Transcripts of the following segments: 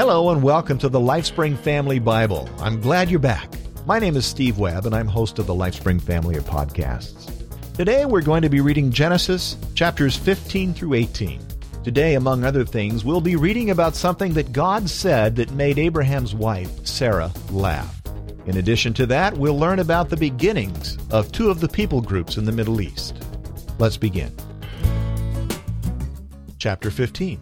Hello and welcome to the LifeSpring Family Bible. I'm glad you're back. My name is Steve Webb and I'm host of the LifeSpring Family of Podcasts. Today we're going to be reading Genesis chapters 15 through 18. Today, among other things, we'll be reading about something that God said that made Abraham's wife, Sarah, laugh. In addition to that, we'll learn about the beginnings of two of the people groups in the Middle East. Let's begin. Chapter 15.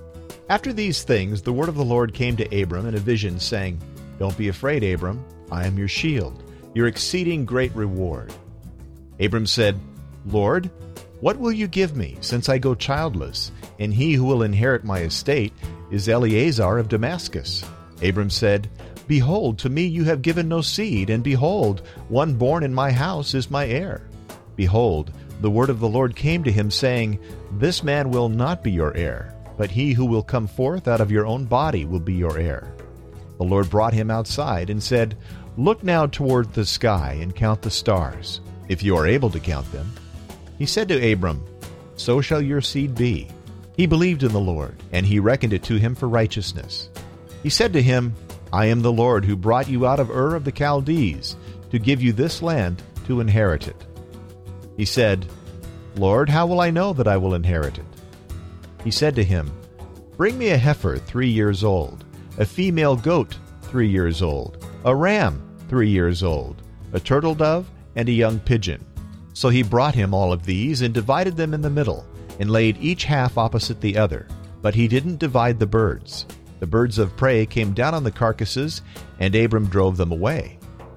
After these things, the word of the Lord came to Abram in a vision, saying, "Don't be afraid, Abram. I am your shield, your exceeding great reward." Abram said, "Lord, what will you give me, since I go childless, and he who will inherit my estate is Eleazar of Damascus?" Abram said, "Behold, to me you have given no seed, and behold, one born in my house is my heir." Behold, the word of the Lord came to him, saying, "This man will not be your heir, but he who will come forth out of your own body will be your heir." The Lord brought him outside and said, "Look now toward the sky and count the stars, if you are able to count them." He said to Abram, "So shall your seed be." He believed in the Lord, and he reckoned it to him for righteousness. He said to him, "I am the Lord who brought you out of Ur of the Chaldees to give you this land to inherit it." He said, "Lord, how will I know that I will inherit it?" He said to him, "Bring me a heifer 3 years old, a female goat 3 years old, a ram 3 years old, a turtle dove, and a young pigeon." So he brought him all of these and divided them in the middle, and laid each half opposite the other. But he didn't divide the birds. The birds of prey came down on the carcasses, and Abram drove them away.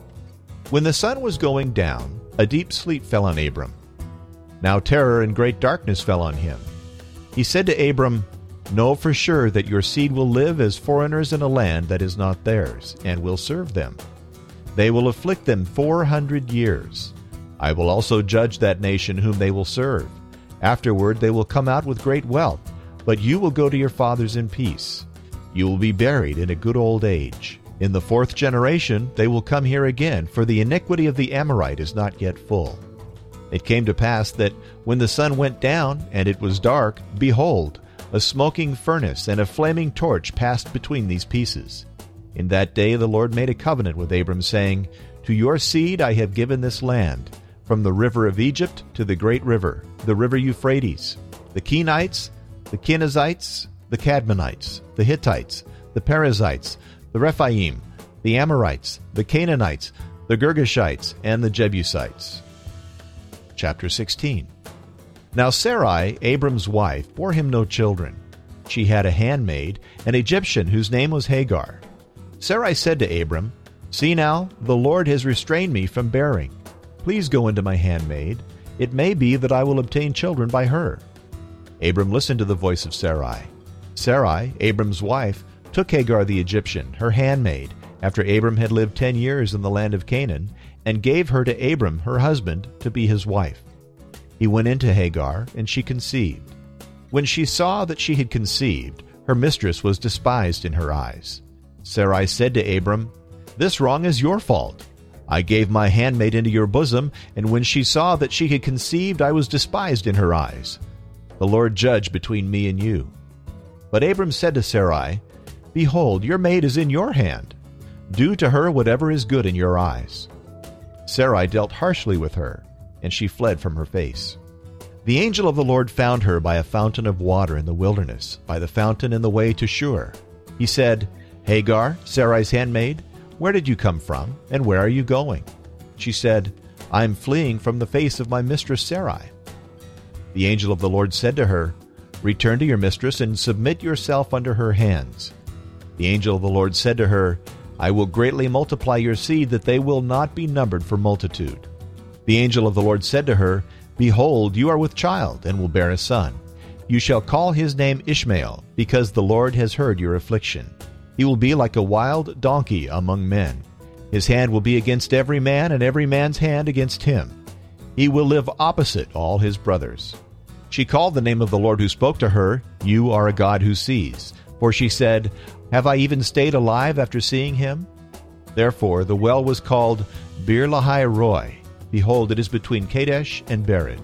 When the sun was going down, a deep sleep fell on Abram. Now terror and great darkness fell on him. He said to Abram, "Know for sure that your seed will live as foreigners in a land that is not theirs, and will serve them. They will afflict them 400 years. I will also judge that nation whom they will serve. Afterward they will come out with great wealth, but you will go to your fathers in peace. You will be buried in a good old age. In the 4th generation they will come here again, for the iniquity of the Amorite is not yet full." It came to pass that when the sun went down and it was dark, behold, a smoking furnace and a flaming torch passed between these pieces. In that day the Lord made a covenant with Abram, saying, "To your seed I have given this land, from the river of Egypt to the great river, the river Euphrates, the Kenites, the Kenizzites, the Cadmonites, the Hittites, the Perizzites, the Rephaim, the Amorites, the Canaanites, the Girgashites, and the Jebusites." Chapter 16. Now Sarai, Abram's wife, bore him no children. She had a handmaid, an Egyptian, whose name was Hagar. Sarai said to Abram, "See now, the Lord has restrained me from bearing. Please go into my handmaid. It may be that I will obtain children by her." Abram listened to the voice of Sarai. Sarai, Abram's wife, took Hagar the Egyptian, her handmaid, after Abram had lived 10 years in the land of Canaan, and gave her to Abram, her husband, to be his wife. He went into Hagar, and she conceived. When she saw that she had conceived, her mistress was despised in her eyes. Sarai said to Abram, "This wrong is your fault. I gave my handmaid into your bosom, and when she saw that she had conceived, I was despised in her eyes. The Lord judge between me and you." But Abram said to Sarai, "Behold, your maid is in your hand. Do to her whatever is good in your eyes." Sarai dealt harshly with her, and she fled from her face. The angel of the Lord found her by a fountain of water in the wilderness, by the fountain in the way to Shur. He said, "Hagar, Sarai's handmaid, where did you come from, and where are you going?" She said, "I am fleeing from the face of my mistress Sarai." The angel of the Lord said to her, "Return to your mistress and submit yourself under her hands." The angel of the Lord said to her, "I will greatly multiply your seed, that they will not be numbered for multitude." The angel of the Lord said to her, "Behold, you are with child, and will bear a son. You shall call his name Ishmael, because the Lord has heard your affliction. He will be like a wild donkey among men. His hand will be against every man, and every man's hand against him. He will live opposite all his brothers." She called the name of the Lord who spoke to her, "You are a God who sees." For she said, "Have I even stayed alive after seeing him?" Therefore the well was called Bir Lahai Roi. Behold, it is between Kadesh and Bered.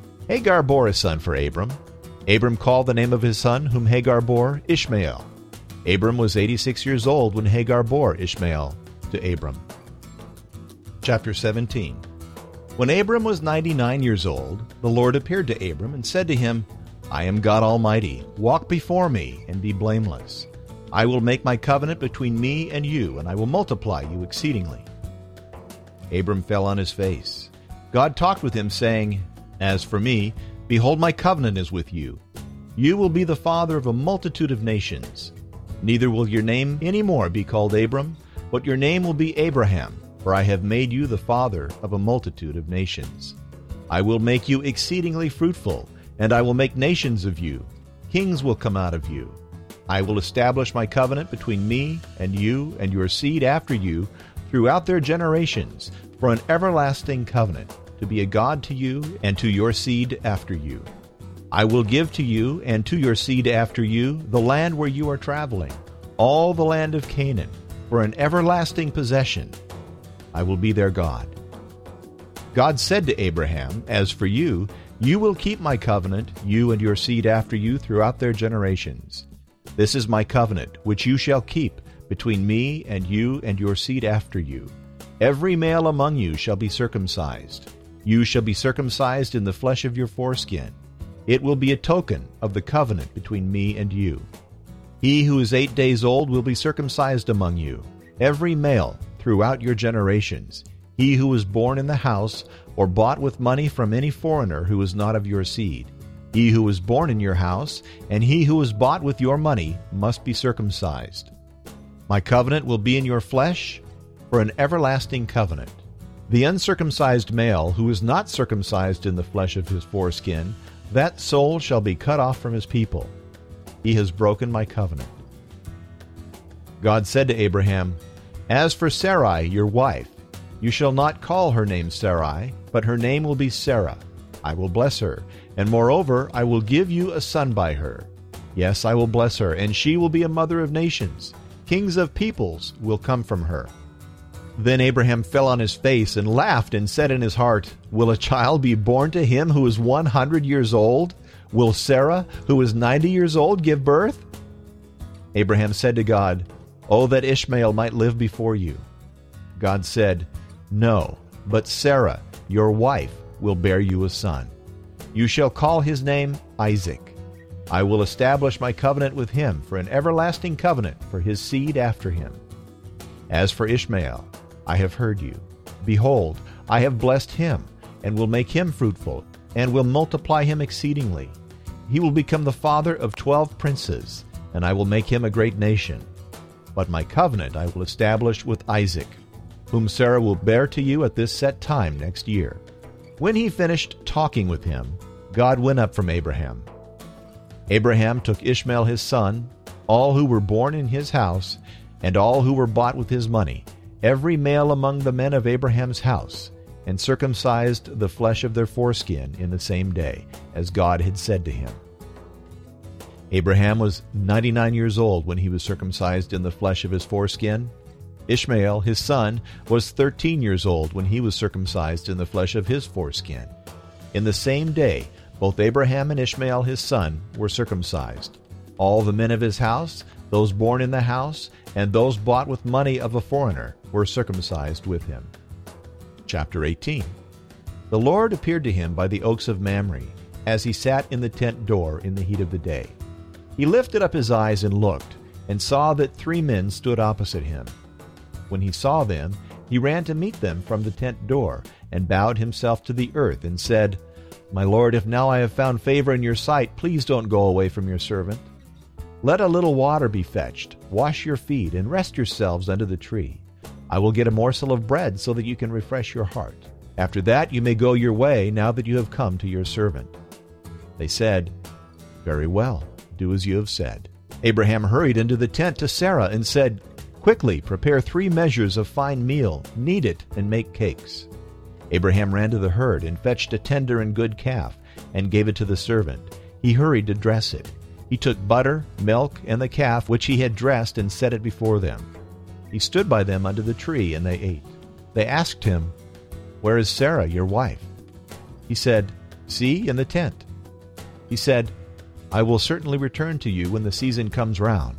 Hagar bore a son for Abram. Abram called the name of his son, whom Hagar bore, Ishmael. Abram was 86 years old when Hagar bore Ishmael to Abram. Chapter 17. When Abram was 99 years old, the Lord appeared to Abram and said to him, I am God Almighty. Walk before me and be blameless. I will make my covenant between me and you, and I will multiply you exceedingly. Abram fell on his face. God talked with him, saying, As for me, behold, my covenant is with you. You will be the father of a multitude of nations. Neither will your name any more be called Abram, but your name will be Abraham, for I have made you the father of a multitude of nations. I will make you exceedingly fruitful, and I will make nations of you. Kings will come out of you. I will establish my covenant between me and you and your seed after you throughout their generations, for an everlasting covenant, to be a God to you and to your seed after you. I will give to you and to your seed after you the land where you are traveling, all the land of Canaan, for an everlasting possession. I will be their God. God said to Abraham, As for you, you will keep my covenant, you and your seed after you throughout their generations. This is my covenant, which you shall keep between me and your seed after you. Every male among you shall be circumcised. You shall be circumcised in the flesh of your foreskin. It will be a token of the covenant between me and you. He who is 8 days old will be circumcised among you, every male throughout your generations. He who was born in the house or bought with money from any foreigner who is not of your seed. He who was born in your house and he who was bought with your money must be circumcised. My covenant will be in your flesh for an everlasting covenant. The uncircumcised male who is not circumcised in the flesh of his foreskin, that soul shall be cut off from his people. He has broken my covenant. God said to Abraham, As for Sarai, your wife, you shall not call her name Sarai, but her name will be Sarah. I will bless her, and moreover, I will give you a son by her. Yes, I will bless her, and she will be a mother of nations. Kings of peoples will come from her. Then Abraham fell on his face and laughed and said in his heart, Will a child be born to him who is 100 years old? Will Sarah, who is 90 years old, give birth? Abraham said to God, Oh, that Ishmael might live before you. God said, No, but Sarah, your wife, will bear you a son. You shall call his name Isaac. I will establish my covenant with him for an everlasting covenant for his seed after him. As for Ishmael, I have heard you. Behold, I have blessed him, and will make him fruitful, and will multiply him exceedingly. He will become the father of 12 princes, and I will make him a great nation. But my covenant I will establish with Isaac, whom Sarah will bear to you at this set time next year. When he finished talking with him, God went up from Abraham. Abraham took Ishmael his son, all who were born in his house, and all who were bought with his money, every male among the men of Abraham's house, and circumcised the flesh of their foreskin in the same day, as God had said to him. Abraham was 99 years old when he was circumcised in the flesh of his foreskin. Ishmael, his son, was 13 years old when he was circumcised in the flesh of his foreskin. In the same day, both Abraham and Ishmael, his son, were circumcised. All the men of his house, those born in the house, and those bought with money of a foreigner, were circumcised with him. Chapter 18. The Lord appeared to him by the oaks of Mamre, as he sat in the tent door in the heat of the day. He lifted up his eyes and looked, and saw that 3 men stood opposite him. When he saw them, he ran to meet them from the tent door, and bowed himself to the earth, and said, My Lord, if now I have found favor in your sight, please don't go away from your servant. Let a little water be fetched, wash your feet, and rest yourselves under the tree. I will get a morsel of bread so that you can refresh your heart. After that you may go your way, now that you have come to your servant. They said, Very well, do as you have said. Abraham hurried into the tent to Sarah and said, Quickly, prepare 3 measures of fine meal, knead it, and make cakes. Abraham ran to the herd and fetched a tender and good calf, and gave it to the servant. He hurried to dress it. He took butter, milk, and the calf which he had dressed, and set it before them. He stood by them under the tree, and they ate. They asked him, Where is Sarah, your wife? He said, See, in the tent. He said, I will certainly return to you when the season comes round.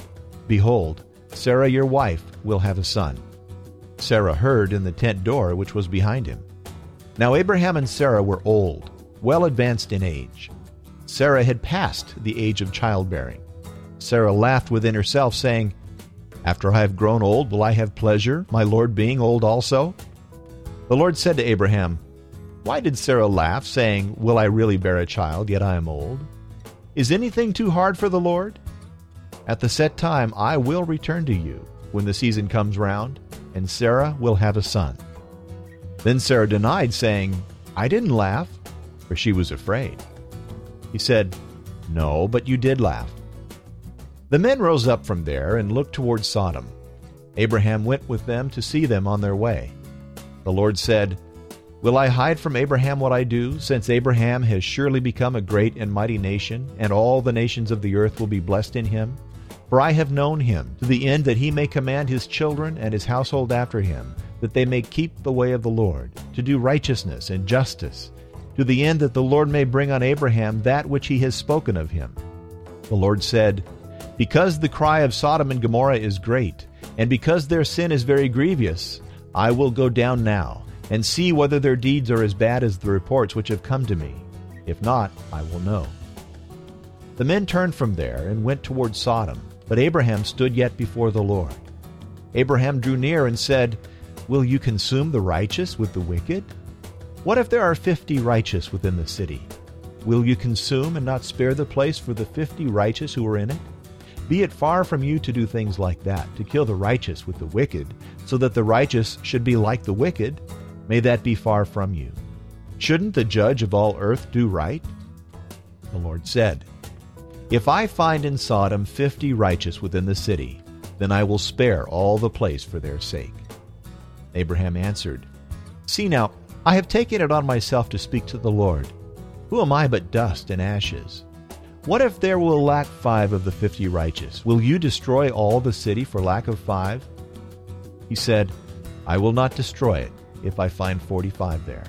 Behold, Sarah your wife will have a son." Sarah heard in the tent door which was behind him. Now Abraham and Sarah were old, well advanced in age. Sarah had passed the age of childbearing. Sarah laughed within herself, saying, "After I have grown old, will I have pleasure, my Lord being old also?" The Lord said to Abraham, "Why did Sarah laugh, saying, 'Will I really bear a child, yet I am old?' Is anything too hard for the Lord? At the set time I will return to you, when the season comes round, and Sarah will have a son." Then Sarah denied, saying, "I didn't laugh," for she was afraid. He said, "No, but you did laugh." The men rose up from there and looked toward Sodom. Abraham went with them to see them on their way. The Lord said, "Will I hide from Abraham what I do, since Abraham has surely become a great and mighty nation, and all the nations of the earth will be blessed in him? For I have known him, to the end that he may command his children and his household after him, that they may keep the way of the Lord, to do righteousness and justice, to the end that the Lord may bring on Abraham that which he has spoken of him." The Lord said, "Because the cry of Sodom and Gomorrah is great, and because their sin is very grievous, I will go down now, and see whether their deeds are as bad as the reports which have come to me. If not, I will know." The men turned from there and went toward Sodom, but Abraham stood yet before the Lord. Abraham drew near and said, "Will you consume the righteous with the wicked? What if there are 50 righteous within the city? Will you consume and not spare the place for the 50 righteous who are in it? Be it far from you to do things like that, to kill the righteous with the wicked, so that the righteous should be like the wicked. May that be far from you. Shouldn't the judge of all earth do right?" The Lord said, "If I find in Sodom 50 righteous within the city, then I will spare all the place for their sake." Abraham answered, "See now, I have taken it on myself to speak to the Lord. Who am I but dust and ashes? What if there will lack 5 of the 50 righteous? Will you destroy all the city for lack of 5? He said, "I will not destroy it if I find 45 there."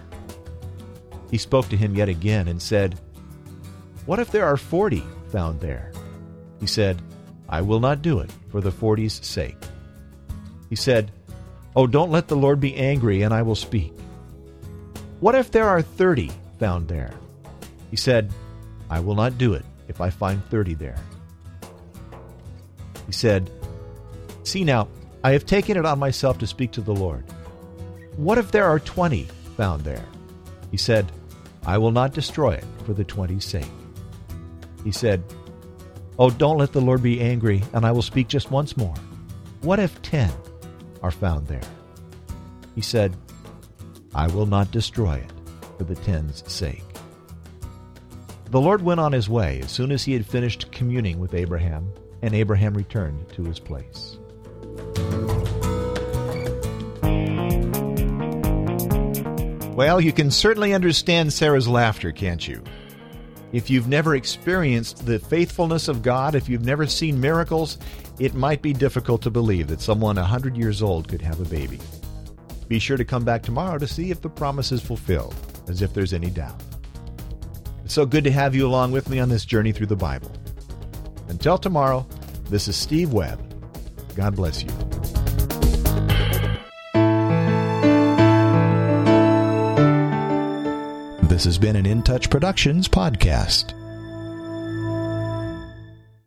He spoke to him yet again and said, "What if there are 40 found there?" He said, "I will not do it for the 40's sake." He said, "Oh, don't let the Lord be angry, and I will speak. What if there are 30 found there?" He said, "I will not do it if I find 30 there." He said, "See now, I have taken it on myself to speak to the Lord. What if there are 20 found there?" He said, "I will not destroy it for the 20's sake." He said, "Oh, don't let the Lord be angry, and I will speak just once more. What if 10 are found there?" He said, "I will not destroy it for the 10's sake." The Lord went on his way as soon as he had finished communing with Abraham, and Abraham returned to his place. Well, you can certainly understand Sarah's laughter, can't you? If you've never experienced the faithfulness of God, if you've never seen miracles, it might be difficult to believe that someone 100 years old could have a baby. Be sure to come back tomorrow to see if the promise is fulfilled, as if there's any doubt. It's so good to have you along with me on this journey through the Bible. Until tomorrow, this is Steve Webb. God bless you. This has been an In Touch Productions podcast.